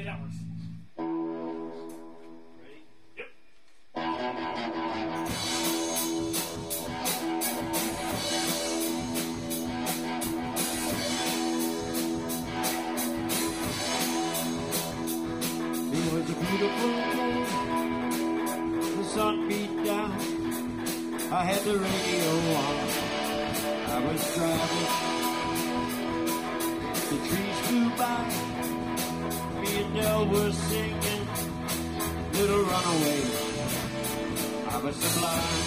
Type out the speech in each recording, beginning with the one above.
that works. Ready? Yep. It was a beautiful day. The sun beat down. I had the radio on. I was driving. The trees flew by. Me and Dell were singing Little Runaway. I was sublime.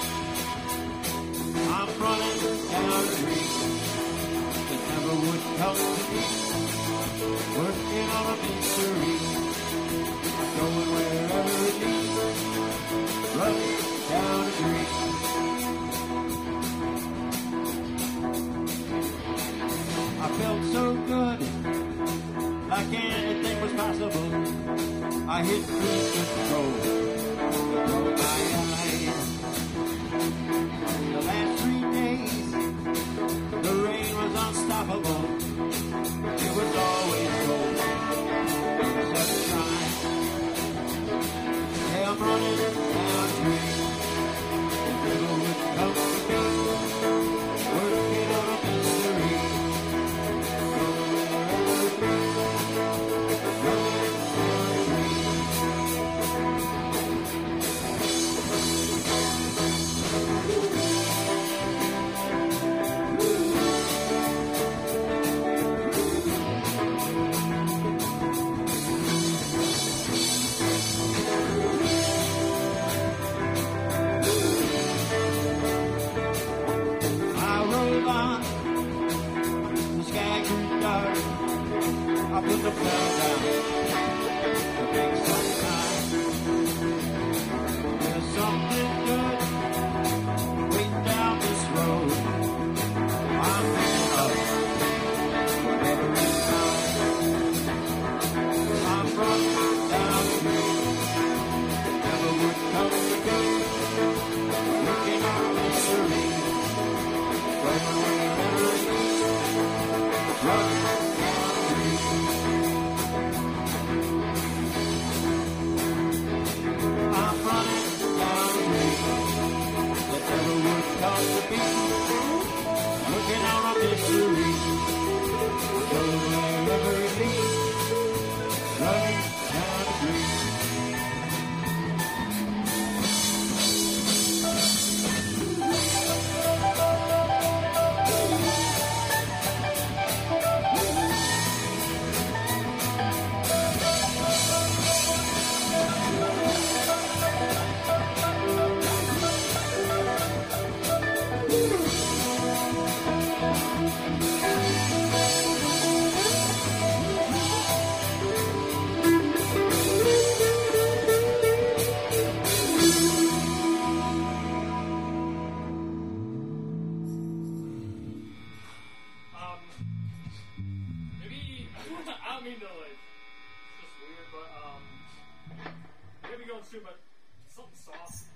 I'm running down a street that never would come to me. Working on a mystery. Going wherever it leads. Running down a street. I felt so good, like anything was possible. I hit cruise control, closed my eyes. The last 3 days, the rain was unstoppable. It was always cold, sunshine. Yeah, I'm running down a street. It never would come to me. Working on a mystery. I put the pedal down to make some time. There's something good waiting down this road. I'm picking up whatever is found. I'm running down the street. Never would come to go. Looking on mystery. Going wherever it leads. Running. I'm running down the street that never would come to be. Looking out on mystery, going wherever it leads. Running down the street. Maybe I don't mean to like. It's just weird, but maybe going soon, but something soft.